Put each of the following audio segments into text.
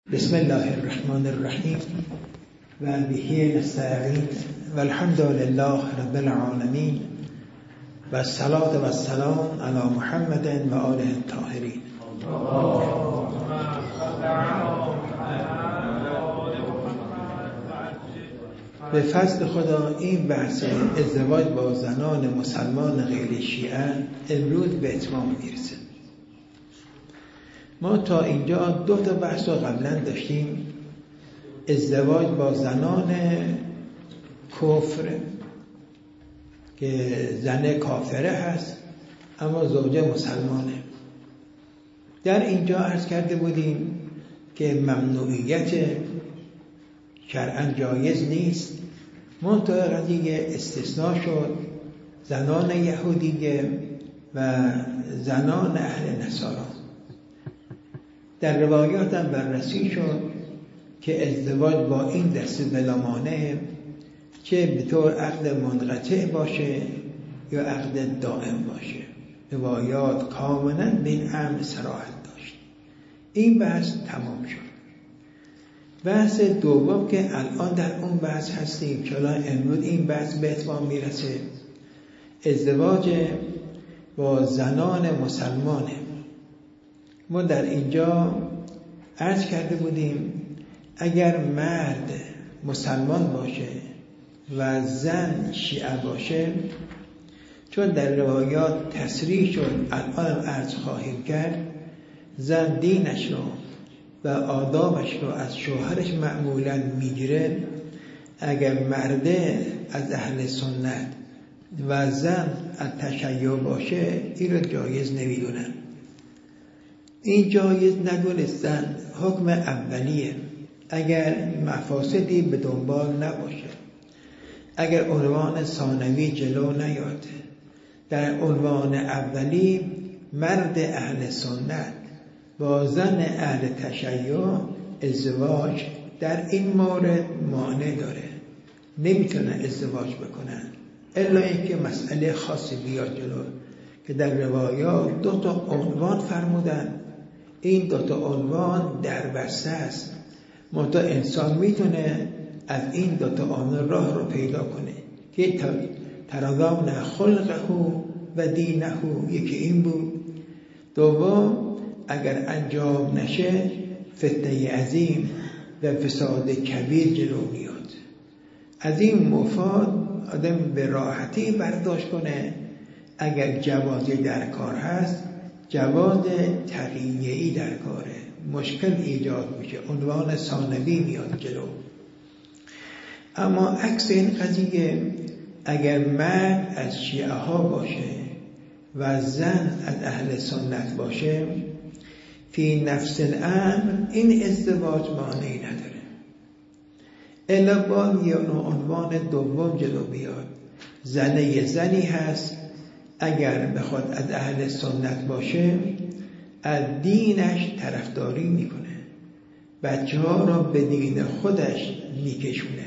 بسم الله الرحمن الرحیم و به نستعین و الحمد لله رب العالمین و الصلاة و السلام علی محمد و آله الطاهرین. به فضل خدا این بحث ازدواج با زنان مسلمان غیر شیعه امروز به اتمام میرسه. ما تا اینجا دو تا بحث رو قبلا داشتیم. ازدواج با زنان کفر که زن کافره هست اما زوجه مسلمانه. در اینجا عرض کرده بودیم که ممنوعیت شرعاً جایز نیست، منتها قضیه استثناء شد، زنان یهودیه و زنان اهل نصارا. در روایات هم بررسی شد که ازدواج با این دسته بلا مانع، چه به طور عقد منقطع باشه یا عقد دائم باشه، روایات کاملا به این امر صراحت داشت. این بحث تمام شد. بحث دوم که الان در اون بحث هستیم، چون امروز این بحث به اتمام میرسه، ازدواج با زنان مسلمانه. ما در اینجا عرض کرده بودیم اگر مرد مسلمان باشه و زن شیعه باشه، چون در روایات تصریح شد، الان عرض خواهیم کرد، زن دینش رو و آدابش رو از شوهرش معمولا میگیره. اگر مرده از اهل سنت و زن از تشیع باشه، این رو جایز نمیدونن. این جایز ندونستن حکم اولیه. اگر مفاسدی به دنبال نباشه، اگر عنوان ثانوی جلو نیاد، در عنوان اولی مرد اهل سنت با زن اهل تشیع ازدواج در این مورد مانع داره، نمیتونن ازدواج بکنن الا اینکه مسئله خاصی بیاد جلو، که در روایات دو تا عنوان فرمودن. این دو تا عنوان در بسته است، منتها انسان میتونه از این دو تا عنوان راه رو پیدا کنه که ترضون خلقه و دینه. یکی این بود. دوم، اگر انجام نشه فتنه عظیم و فساد کبیر جلو میاد. از این مفاد آدم به راحتی برداشت کنه. اگر جوازی در کار هست، جواز تقییعی در کاره، مشکل ایجاد میشه، عنوان ثانوی میاد جلو. اما عکس این قضیه، اگر مرد از شیعه ها باشه و زن از اهل سنت باشه، فی نفس الامر این ازدواج مانعی نداره، الا باید یه عنوان دوم جلو بیاد. زنی هست، اگر بخواد از اهل سنت باشه، از دینش طرفداری میکنه، بچه ها را به دین خودش میکشونه.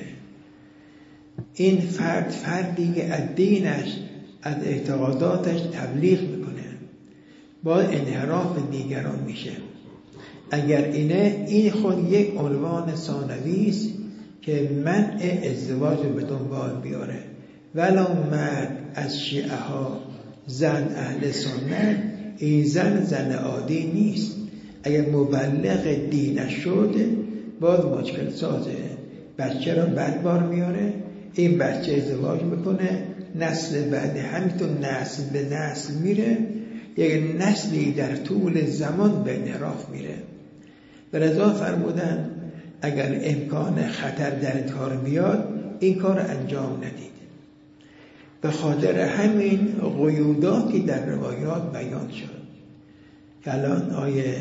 این فردی که از دینش، از اعتقاداتش تبلیغ میکنه، با انحراف دیگران میشه. اگر این خود یک عنوان ثانوی است که منع ازدواج به دنبال بیاره. ولو مرد از شیعه ها، زن اهل سنت، این زن عادی نیست. اگر مبلغ دینش شده، باز مشکل سازه، بچه را بدبار میاره، این بچه ازدواج میکنه، نسل بعد همینطور نسل به نسل میره، یک نسلی در طول زمان به انحراف میره. ولذا فرمودن اگر امکان خطر در کار بیاد، این کار انجام ندید. به خاطر همین قیوداتی در روایات بیان شد که الان آیه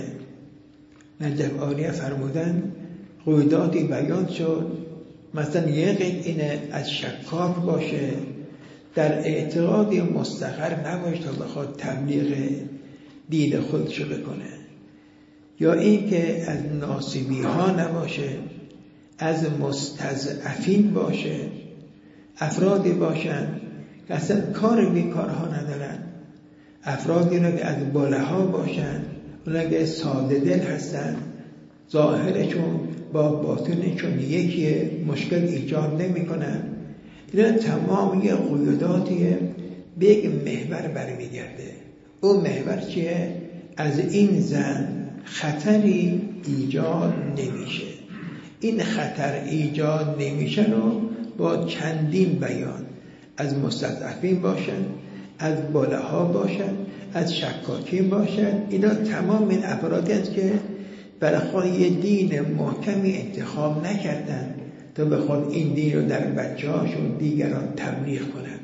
نجف آریه فرمودن قیوداتی بیان شد. مثلا یک اینه از شکاک باشه، در اعتقادی مستقر نباشه تا بخواد تبلیغ دین خودشو بکنه، یا این که از ناصبی ها نباشه، از مستضعفین باشه، افرادی باشن که اصلا کار بیکارها ندارن، افرادی را که از بالها باشن، اونا که ساده دل هستن، ظاهرشون با باطنشون یکیه، مشکل ایجاد نمی‌کنن. اینا تمام یه قیوداتیه به یک محور برمیگرده. اون محور چیه؟ از این زن خطری ایجاد نمیشه. این خطر ایجاد نمیشه رو با چندین بیان، از مستضعفین باشن، از بالها باشن، از شکاکین باشن، اینا تمام این افرادی است که برای خود یه دین محکمی انتخاب نکردن تا به خود این دین رو در بچه‌هاشون دیگران تبلیغ کنن.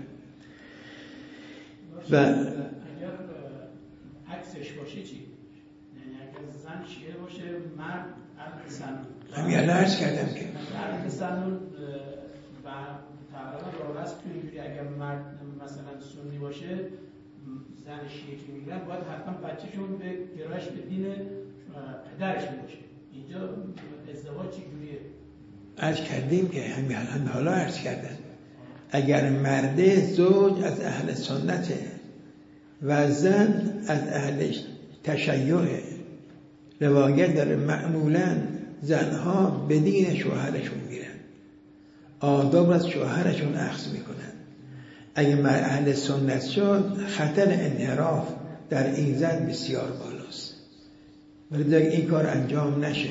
و اگر عکسش باشه چی؟ یعنی اگر زن شیعه باشه، مرد اهل سنت. همین الان عرض کردم که اهل سنت و تقریبا راست تو اینجوری اگر مرد مثلا سنی باشه، زن شیعه که میگیرن باید حتما بچه‌شون به گرایش به دین پدرش باشه. اینجا ازدواج چجوریه؟ عرض کردیم که همین حالا عرض کردم اگر مرد زوج از اهل سنته و زن از اهل تشیعه، روایت داره معمولا زنها به دین شوهرشون میرن، آداب از شوهرشون اخذ میکنن. اگه مرد اهل سنت شد خطر انحراف در این زن بسیار بالاست، ولی این کار انجام نشه.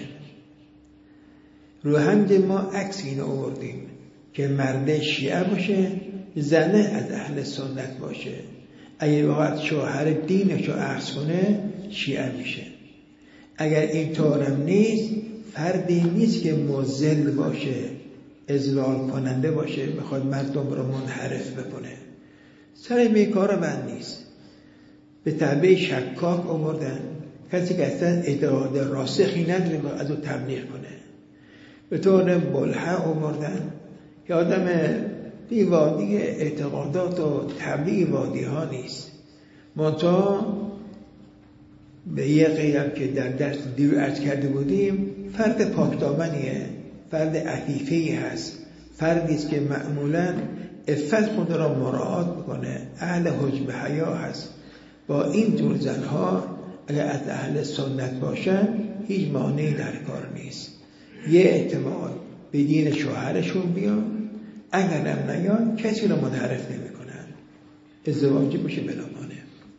رو همد ما عکس اینو آوردیم که مرد شیعه باشه، زنه از اهل سنت باشه. اگه وقت شوهر دینشو اخذ کنه شیعه میشه. اگر این طورم نیست، فردی نیست که مذل باشه، اذلال کننده باشه، بخواد مردم رو منحرف بکنه. سر به کار بند نیست. به تعبیر شکاک آوردن، کسی که اصلا اعتقاد راسخی نداره با از او تبلیغ کنه. به طور بلحه آوردن که آدم دیوادی اعتقادات و طبیع وادی ها نیست. منتها به یه غیرم که در درس دیر عرض کرده بودیم، فرد پاکدامنیه، فرد عفیفی هست، فردی است که معمولاً عفت خود را مراعات میکنه، اهل حجب حیا هست. با این جور زنها اگر از اهل سنت باشن هیچ مانعی در کار نیست. یه اعتماد به دین شوهرشون بیان، اگر هم نیان کسی رو منحرف نمی کنن. ازدواجی باشه بلا مانع.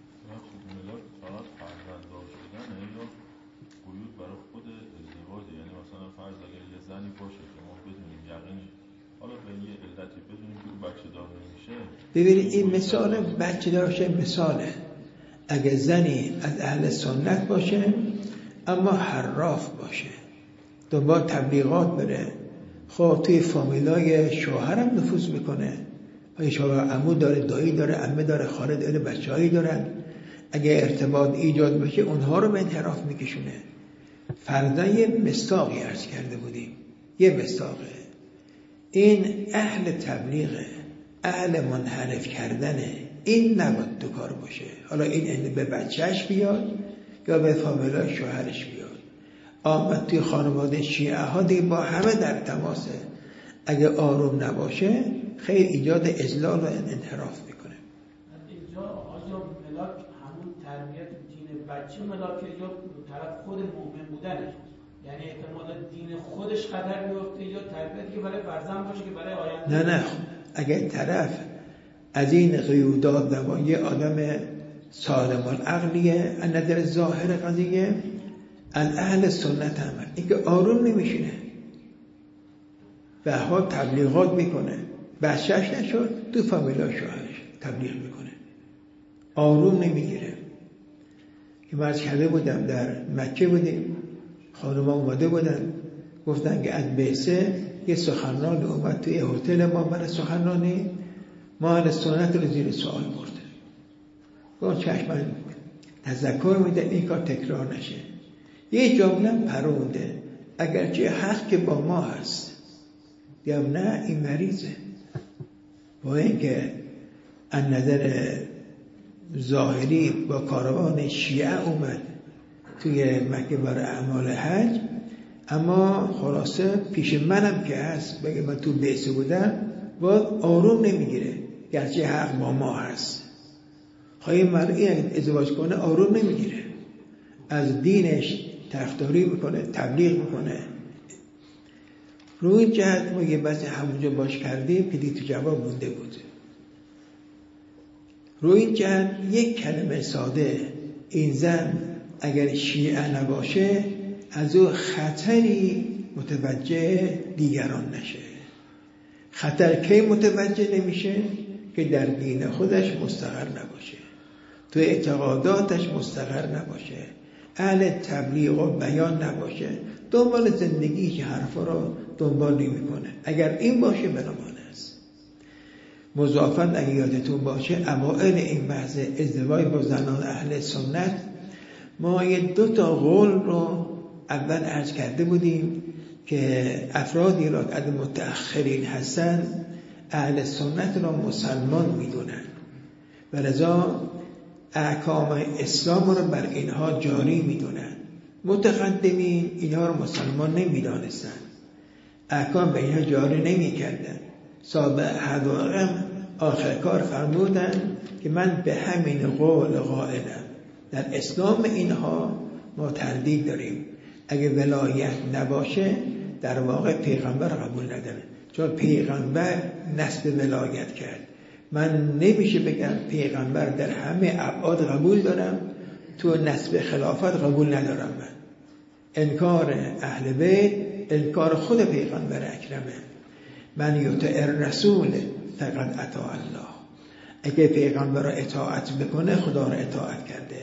یعنی مثلا فرض اگر یه زنی باشه که ما بدونیم یقین حالا به یه علتی بدونیم که بچه دار نمیشه. ببینید این مثال بچه دارشه مثاله. اگر زنی از اهل سنت باشه اما حراف باشه، دنبال تبلیغات بره، خب توی فامیلای شوهرم نفوذ میکنه، شوهر عمو داره، دایی داره، عمه داره، خاله داره، بچه‌هایی دارن. اگه ارتباط ایجاد بشه اونها رو به انحراف میکشونه. فرضاً یه مصداقی عرض کرده بودیم، یه مصداقه، این اهل تبلیغه، اهل منحرف کردنه، این نباید تو کار باشه. حالا این به بچهش بیاد یا به فامیلای شوهرش بیاد. آمد توی خانواده شیعه ها دیگه با همه در تماسه. اگه آروم نباشه خیلی ایجاد اذلال و انحراف میکنه. اینجا آیا ملاک همون تربیت دین بچه ملاکه یا طرف خود مؤمن بودنش؟ یعنی احتمالا دین خودش خطر میفته یا تربیتی که برای فرزند باشه که برای آینده؟ نه اگر طرف از این قیودات نباشه، یه آدم سالم العقلیه، از نظر ظاهر قضیه از اهل سنت هم این که آروم نمیشینه، به حال تبلیغات میکنه، بچهش نشد تو فامیلای شوهرش تبلیغ میکنه، آروم نمیگیره. که من عرض کرده بودم در مکه بودیم، خانوما اومده بودن گفتن که از بعثه یه سخنران اومد توی هتل ما برای سخنرانی، ما اهل سنت رو زیر سوال برده. گفت چشم تذکر میده این کار تکرار نشه. یه جمله پرونده، اگرچه حق که با ما هست، یا نه این مریضه. با اینکه از نظر ظاهری با کاروان شیعه اومد توی مکه برای اعمال حج، اما خلاصه پیش منم که هست بگه من تو بعثه بودم، باید آروم نمیگیره، گرچه حق با ما هست. خواهی مرئی ازدواج کنه آروم نمیگیره، از دینش طرفداری میکنه، تبلیغ میکنه. روی این جهت ما یه بحث همونجا باش کردیم که دیگه تو جواب مونده بود. روی این جهت یک کلمه ساده، این زن اگر شیعه نباشه از او خطری متوجه دیگران نشه. خطر کی متوجه نمیشه؟ که در دین خودش مستقر نباشه، تو اعتقاداتش مستقر نباشه، اهل تبلیغ و بیان نباشه، دنبال زندگی که حرفا رو دنبال نمیکنه. اگر این باشه بنامانه است. مضافاً اگه یادتون باشه اوائل این بحث ازدواج با زنان اهل سنت ما یه 2 قول رو اول عرض کرده بودیم که افرادی را که از متأخرین هستن اهل سنت را مسلمان میدونن و لذا احکام اسلام را بر اینها جاری میدونن. متقدمین اینها را مسلمان نمیدانستن، احکام به اینها جاری نمیکردن. صاحب حقایق آخر کار فرمودن که من به همین قول قائلم. در اسلام اینها ما تردید داریم. اگه ولایت نباشه در واقع پیغمبر قبول نداره، چون پیغمبر نسب ولایت کرد. من نمیشه بگم پیغمبر در همه ابعاد قبول دارم، تو نسب خلافت قبول ندارم. من انکار اهل بیت انکار خود پیغمبر اکرمه. من یطع الرسول فقد اطاع الله. اگه پیغمبر را اطاعت بکنه خدا را اطاعت کرده.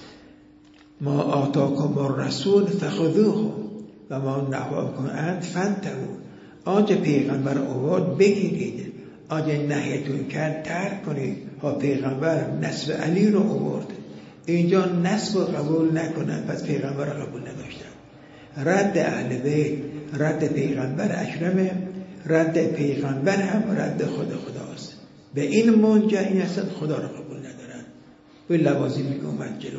ما آتاکم الرسول فخذوه و ما نهاکم عنه فانتهوا. آنچه پیغمبر آورد بگیرید، آنچه نهیتون کرد ترک کنید. ها پیغمبر نسب علی رو آورد، اینجا نسب رو قبول نکنن، پس پیغمبر رو قبول نداشتن. رد اهل بیت رد پیغمبر اکرمه، رد پیغمبر هم رد خداست. به این منجعی هستن خدا رو قبول ندارن. به لوازمی که اومد جلو.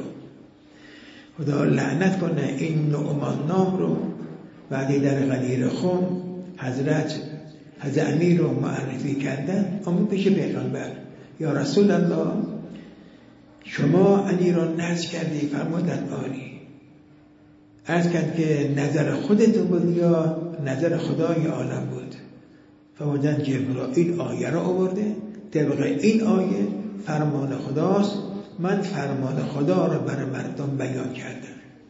خدا لعنت کنه این نعمان نام رو بعدی در غدیر خم حضرت امیر رو معرفی کردن. اما پیش پیغمبر یا رسول الله شما علی رو نزد کردی؟ فرمودن آری. عرض کرد که نظر خودتون بود یا نظر خدای عالم بود؟ فرمودن جبرائیل آیه رو آورده، طبق این آیه فرمان خداست، من فرمان خدا رو برای مردم بیان کردم.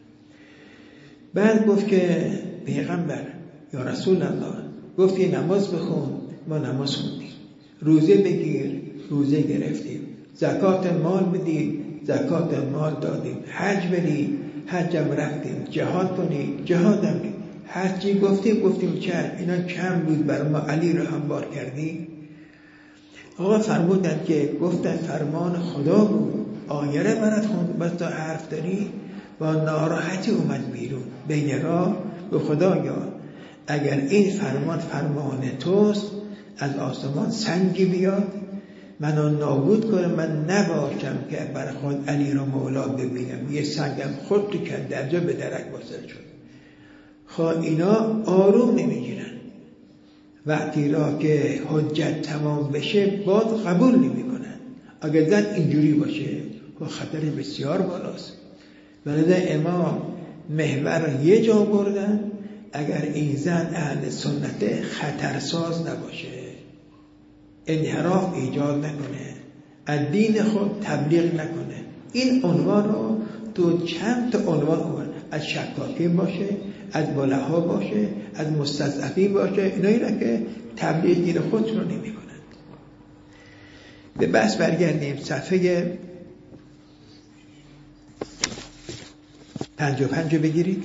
بعد گفت که پیغمبر یا رسول الله گفتی نماز بخون، ما نماز خوندیم. روزه بگیر، روزه گرفتیم. زکات مال بدی، زکات مال دادیم. حج بری، حجم رفتیم. جهاد کنی، جهادم کنی. هر چی گفتیم چه اینا کم بود بر ما، علی رو هموار کردی. آقا فرمودن که گفتن فرمان خدا بود، آیه رو برات خوند، بس تا حرف داری. با ناراحتی اومد بیرون بین راه به خدایا اگر این فرمان توست از آسمان سنگی بیاد منو نابود کنه، من نباشم که برای خود علی رو مولا ببینم. یه سنگم خود تو کن در جا به درک واصل شد. خواه اینا آروم نمیگیرن. وقتی را که حجت تمام بشه باز قبول نمی کنن. اگر زن اینجوری باشه و خطر بسیار بالاست. ولی امام محور یه جا بردن اگر این زن اهل سنت خطرساز نباشه، انحراف ایجاد نکنه، از دین خود تبلیغ نکنه. این عنوان رو تو چند تا عنوان از شکاکین باشه، از بلها باشه، از مستضعفین باشه، اینا که تبلیغ دین خود رو نمی کنند. به بحث برگردیم. صفحه 55 بگیرید.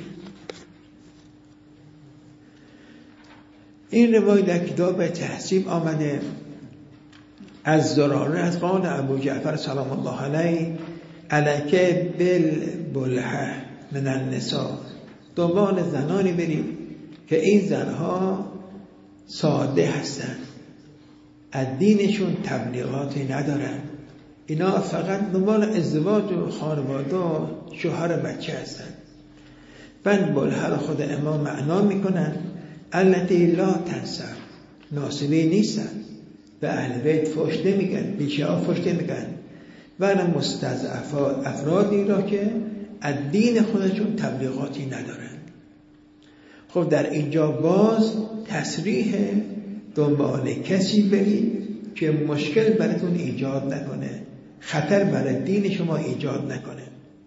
این روایت در کتاب تحصیب آمده از زراره از قول ابو جعفر سلام الله علیه علیکه بالبلحه من النساء. دنبال زنانی بریم که این زنها ساده هستن، از دینشون تبلیغاتی ندارن، اینا فقط دنبال ازدواج و خانواده و شوهر بچه هستن. بعد بلحه خود امام معنا میکنن التي لا تنسب، ناسبی نیستن، به اهل بیت فحش نمیگن، بیچه ها فحش نمیگن، ولی مستضعفات افرادی را که از دین خودشون تبلیغاتی ندارن. خب در اینجا باز تصریح دنبال کسی برید که مشکل براتون ایجاد نکنه، خطر برای دین شما ایجاد نکنه.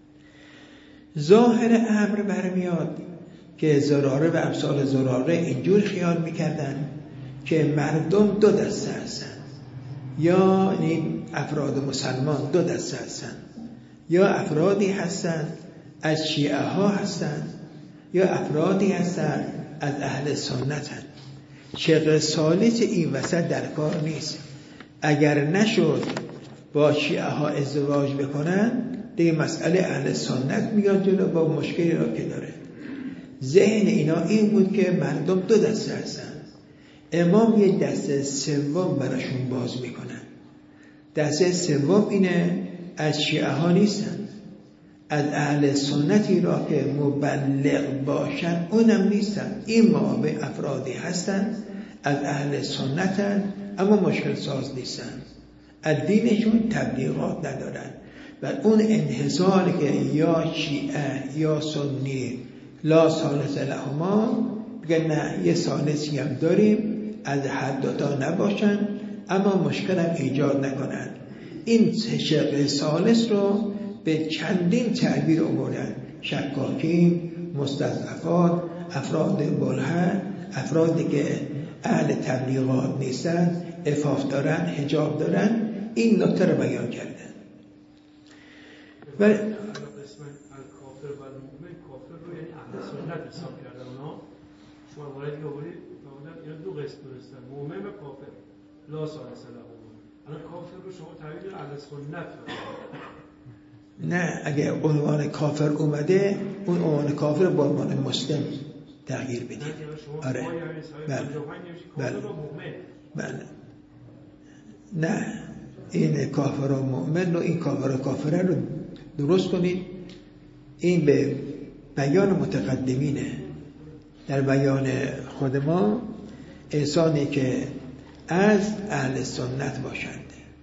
ظاهر امر برمیاد که زراره و امثال زراره اینجور خیال میکردن که مردم دو دسته هستن، یا این افراد مسلمان دو دسته هستن، یا افرادی هستن از شیعه ها هستن، یا افرادی هستن از اهل سنت هستن. شق ثالث این وسط در کار نیست. اگر نشد با شیعه ها ازدواج بکنن دیگه مسئله اهل سنت میاد جلو با مشکلی را که داره. ذهن اینا این بود که مردم دو دسته هستن، امام یه دسته سوم براشون باز میکنن. دسته سوم اینه از شیعه ها نیستن، از اهل سنتی را که مبلغ باشن اونم نیستن. این معابه افرادی هستن از اهل سنتن اما مشکل ساز نیستن، از دینشون تبلیغات ندارن و اون انحصار که یا شیعه یا سنی لا ثالث لهما، بگن نه یه ثالثی هم داریم، از هر دوتا نباشن اما مشکل هم ایجاد نکنن. این شق ثالث رو به چندین تعبیر آوردن: شکاکین، مستضعفات، افراد بلند، افرادی که اهل تبلیغات نیستن، عفاف دارن، حجاب دارن. این نکته رو بیان کردن. و قسم الکافر و المؤمن، کافر رو یعنی اهل سنت حساب کردن اونا. شما واردی آورید اینا دو قسم درستن، مؤمن و کافر، لا ثالث لهما. الان کافر رو شما تعبیر اهل سنت نه، اگه عنوان کافر اومده اون عنوان کافر با عنوان مسلم تغییر بدید. آره بله بله. نه، این کافر و مؤمن رو، این کافر و کافره رو درست کنید. این به بیان متقدمینه. در بیان خود ما انسانی که از اهل سنت باشند،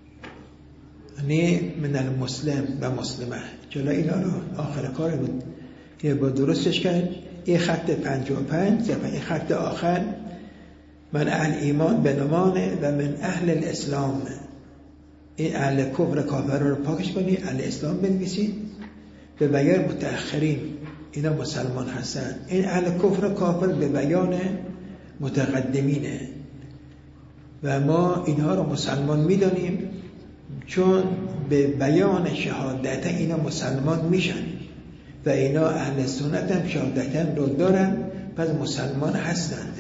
یعنی من المسلم و مسلمه. چلا اینا رو آخر کار بود یه با درستش کرد. این خط 55 این خط آخر من اهل ایمان به نمانه و من اهل الاسلام. این اهل کفر کافر رو پاکش کنید، اهل اسلام بنویسید. به بیان متأخرین اینا مسلمان هستن. این اهل کفر کافر به بیان متقدمینه و ما اینها رو مسلمان میدانیم چون به بیان شهادت اینا مسلمان میشن و اینا اهل سنت هم شهادت رو دارن، پس مسلمان هستند.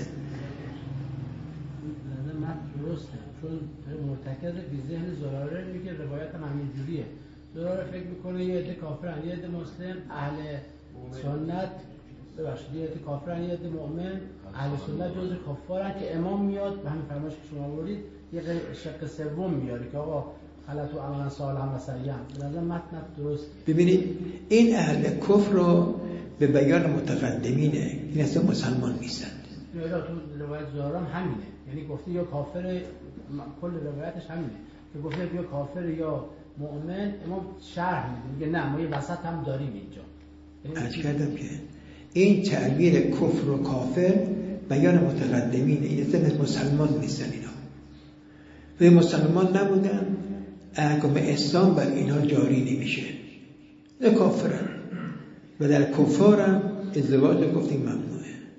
چون مرتکز بی ذهن زراره میگه روایت هم همین جوریه. زراره فکر میکنه یه عده کافرن، یه عده مسلم، اهل سنت ببخشید یه عده کافرن، یه عده مؤمن، اهل سنت جزء کفارن که امام میاد به همین فرمایشی که شما آوردید یه شق سوم میاره که آقا غلط و عملا صالحا و سیئا. به نظر متن درست. ببینید این اهل کفر رو به بیان متقدمینه، این اصلا مسلمان نیستند. یا تو روایت زهران همینه، یعنی گفته یا کافر، کل روایتش همینه که گفته یا کافر یا مؤمن. اما شرح میگه نه ما یه وسط هم داریم اینجا. عرض کردم که این تعبیر کفر و کافر بیان متقدمینه، این اصلا مسلمان نیستن. اینا و مسلمان نبودن، احکام اسلام بر اینها جاری نمیشه، نه کافرن و در کفارم ازدواج گفتیم ممنوعه.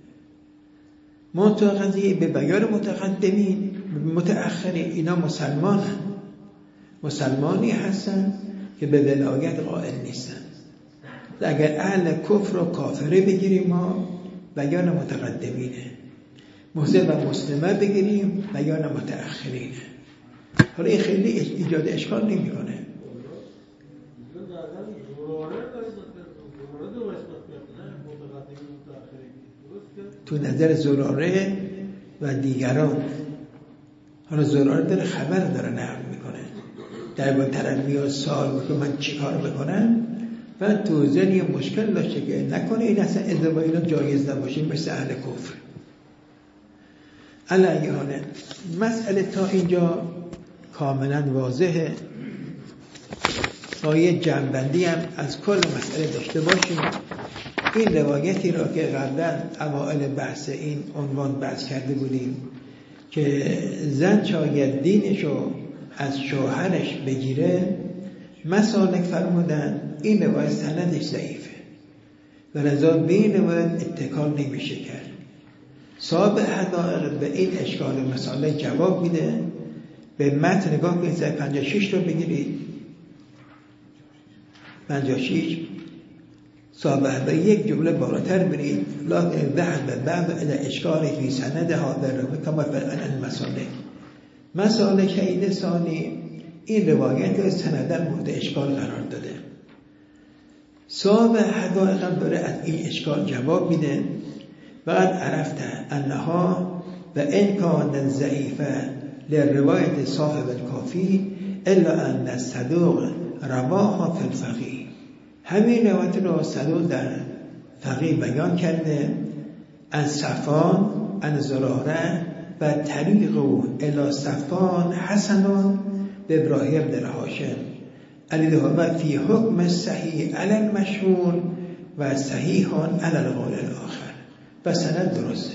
منتها قضیه به بیان متقدمین متأخرین اینا مسلمانن، مسلمانی هستن که به ولایت قائل نیستن. اگر اهل کفر و کافره بگیریم ما بیان متقدمینه، مسلم و مسلمه بگیریم بیان متأخرینه. حالا این خیلی ایجاد اشکال نمی‌کنه. تو نظر زراره و دیگران، حالا زراره داره خبر داره نقل میکنه در با طرف میاد سوال میکنه من چی کار بکنم و تو ذهن یه مشکل داشته که نکنه این اصلا ازدواج اینا جایز نباشه مثل اهل کفر. علیه حاله مسئله تا اینجا کاملا واضحه. ما یه جنبندی هم از کل مسئله داشته باشیم. این روایتی را که قبلا اوائل بحث این عنوان بحث کرده بودیم که زن شاید دینشو از شوهرش بگیره، مسالک فرمودن این روایت سندش ضعیفه و لذا به این روایت اتکال نمیشه کرد. صاحب حدائق به این اشکال مسائل جواب میده. به متن نگاه کنید، 56 رو بگیرید. 56 صاحب حدائق یک جمله بالاتر برید، لکن ذهب بعض الى اشکال فی سند هذا الروی کما فی المسالک. مسالک این ثانی این روایت رو سندن مورد اشکال قرار داده. صاحب حدائق هم داره از این اشکال جواب میده. بعد عرفت انها و ان کان ضعیفه لروایت صاحب الکافی الا ان الصدوق رواها فی الفقیه. همین روایت رو صدوق در فقیه بیان کرده از صفان عن زراره و طریق الی صفان حسن به ابراهیم بن هاشم علیه فی حکم صحیح علی المشهور و صحیح علی القول الاخر. و سند درسته.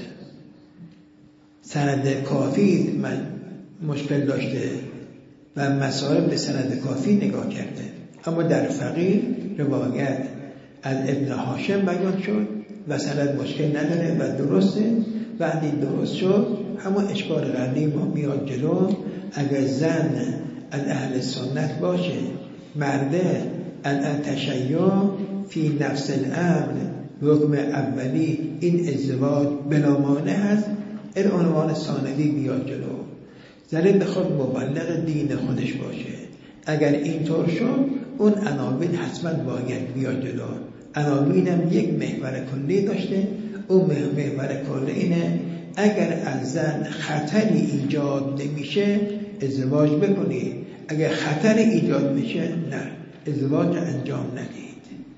سند کافی من مشکل داشته و مسائل به سند کافی نگاه کرده، اما در فقیه روایت از ابن هاشم بیان شد و سند مشکل نداره و درسته. وقتی درست شد همون اشکال قبلی ما میاد جلو. اگر زن از اهل سنت باشه، مرده از تشیع فی نفس الامر حکم اولی این ازدواج بلا مانع هست، این عنوان ثانوی بیاد جلو. زن بخواد مبلغ دین خودش باشه، اگر اینطور شد اون عناوین حتما باید بیاد جلو. عناوین هم یک محور کلی داشته. اون محور کلی اینه اگر از زن خطری ایجاد نمیشه ازدواج بکنید، اگر خطری ایجاد میشه نه، ازدواج انجام ندید.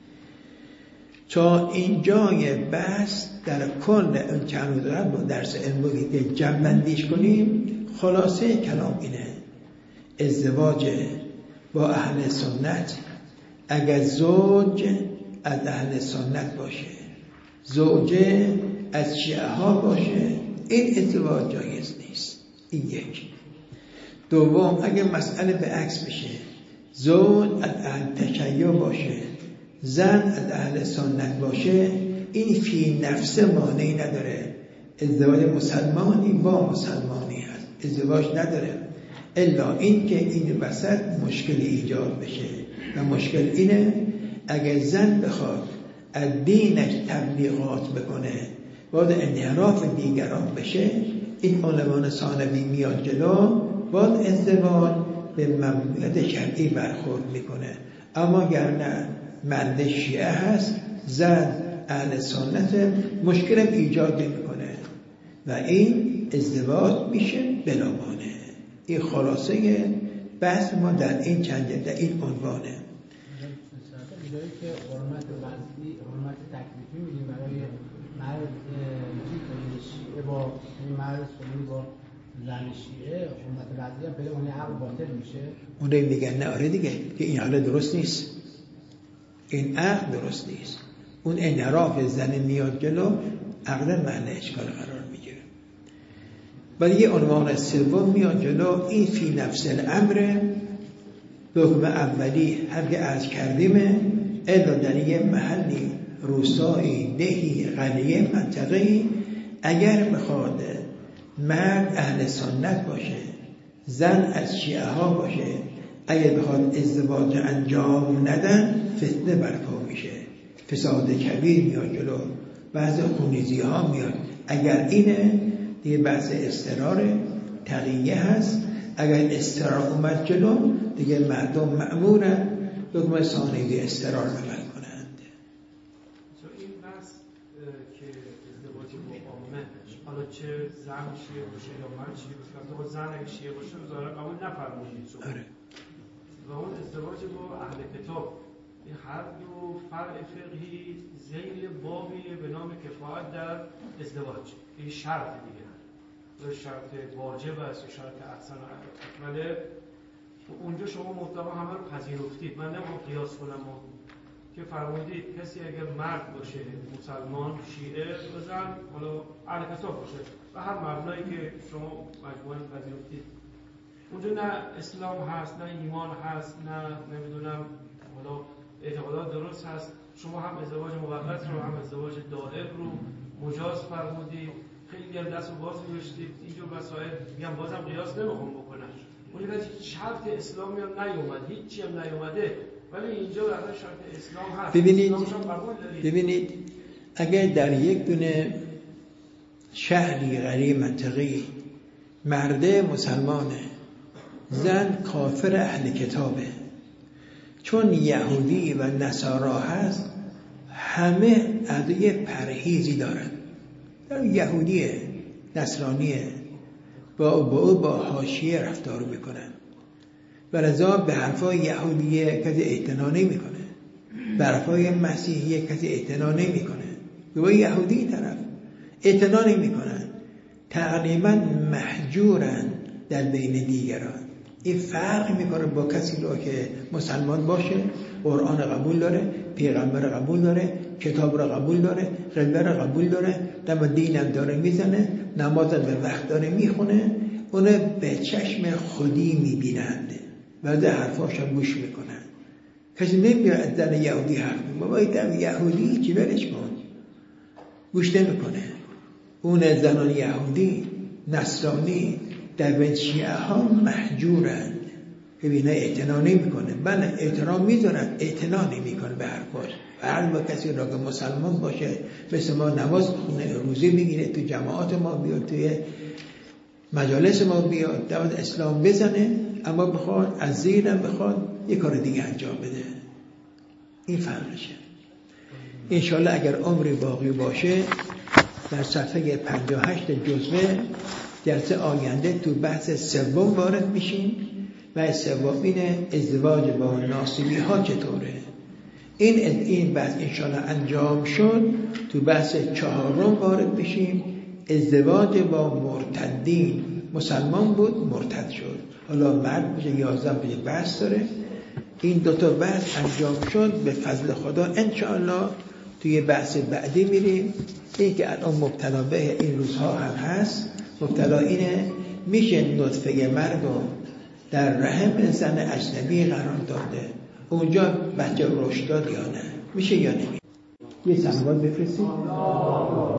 تا اینجای بحث در کل اون چند روز درس علمی که جمع‌بندیش کنیم، خلاصه کلام اینه: ازدواج با اهل سنت اگر زوج از اهل سنت باشه، زوجه از شیعه ها باشه، این ازدواج جایز نیست. این یک. دوم، اگر مسئله به عکس بشه، زوج از اهل تشیع باشه، زن از اهل سنت باشه، این فی نفس مانعی نداره. ازدواج مسلمانی با مسلمانی هست، ازدواج نداره، الا این که این وسط مشکلی ایجاد بشه. و مشکل اینه اگر زن بخواد از دینش تبلیغات بکنه، باید انحراف دیگران بشه، این عنوان ثانوی میاد جلو، باید ازدواج به ممنوعیت شرعی برخورد میکنه. اما اگر نه، مرد شیعه هست، زن اهل سنت، مشکل ایجاد نمیکنه و این ازدواج میشه بلا مانع. این خلاصه بحث ما در این چند در این عنوانه. اینجایی که حرمت وضعی، حرمت تکلیفی میدیم برای مرد شیعه با مرد سنی با زن شیعه، حرمت وضعی هم پیدا کنه عقل باطل میشه. اون رو میگن نه، آره دیگه، که این حالا درست نیست، این عقل درست نیست. اون انحراف زن میاد جلو، عقل محل اشکال قرار میگیره. ولی یه عنوان سوم میاد جلو، این فی نفس الامر حکم اولی هم که عرض کردیم، الا در یه محلی، روستایی، دهی، قریه، منطقه‌ای، اگر بخواد مرد اهل سنت باشه، زن از شیعه ها باشه، اگر بخواد ازدواج انجام ندن، فتنه برپا میشه، فساد کبیر میاد جلو، بعض خونریزی ها میاد. اگر اینه دیگه بحث استرار تقیه هست. اگر استرار اومد جلو، دیگه مردم مأمورن حکم ثانوی استرار عمل کنند. این بحث که ازدواج با عامه، حالا چه زن شیعه باشه یا مرد شیعه باشه، زن اگه شیعه باشه ظاهرا قبول نفرمایید. آره. و اون ازدواج با اهل کتاب، این هر دو فرع فقهی ذیل بابی به نام کفایت در ازدواج. این شرط دیگه، شرط واجب است، شرط احسن و اکمله. اونجا شما مطلقا همه رو پذیرفتید. من نمیخوام قیاس کنم که فرمودید کسی اگر مرد باشه مسلمان شیعه بزن حالا اهل کتاب باشه و هر مبنایی که شما مجموعاً پذیرفتید، اونجا نه اسلام هست نه ایمان هست نه نمیدونم حالا اعتقادات درست هست. شما هم ازدواج موقت رو هم ازدواج دائم رو مجاز فرمودید، خیلی هم دست و باز می‌گشتید. اینجور مسائل میگم بازم قیاس نمیخوام بکنم، اونجا شرط اسلامی هم نیومد، هیچی هم نیومده، ولی اینجا در شرط اسلام هست. ببینید اگر در یک دونه شهری غریب منطقی مرده مسلمانه، زن کافر اهل کتابه، چون یهودی و نصارا هست همه عده پرهیزی دارن. یهودیه نصرانیه با حاشیه رفتار میکنن و لذا به حرفای یهودیه کسی اعتنا نمیکنه، به حرفای مسیحیه کسی اعتنا نمیکنه، با یهودی طرف اعتنا نمیکنن، تقریبا محجورن در بین دیگران. این فرق میکنه با کسی رو که مسلمان باشه، قرآن قبول داره، پیغمبر قبول داره، کتاب رو قبول داره، قبله رو قبول داره، دم دینم داره میزنه، نماز به وقت داره میخونه، اونه به چشم خودی میبینند و در حرفاش هم گوش میکنن. کسی نمیاد از زن یهودی حرف میکنه، بابا این یهودی چی برش کن، گوش نمیکنه. اون زنان یهودی نصرانی در بین شیعه ها محجورند که بینا اعتنا نمیکنه. من احترام میذارن، اعتنا نمیکنه به حرفاش. هر با کسی را که مسلمان باشه مثل ما نماز خونه روزه میگیره، تو جماعات ما بیاد، توی مجالس ما بیاد، دعوت اسلام بزنه، اما بخواد از زیرم بخواد یه کار دیگه انجام بده. این فرقشه. انشالله اگر عمری باقی باشه در صفحه 58 جزوه جلسه آینده تو بحث سوم وارد میشیم و سوم اینه ازدواج با ناصبی ها چطوره. این بحث انشالله انجام شد، تو بحث چهارم وارد میشیم، ازدواج با مرتدین. مسلمان بود مرتد شد، حالا مرد میشه 11 بشه بحث داره. این دوتا بحث انجام شد به فضل خدا انشالله توی بحث بعدی میریم. این که الان مبتلا به این روزها هم هست، مبتلا اینه میشه نطفه مرد رو در رحم زن اجنبی قرار داده، اونجا بچه رشد داد یا نه، میشه یا نمیشه. یه سنبال بفرستید.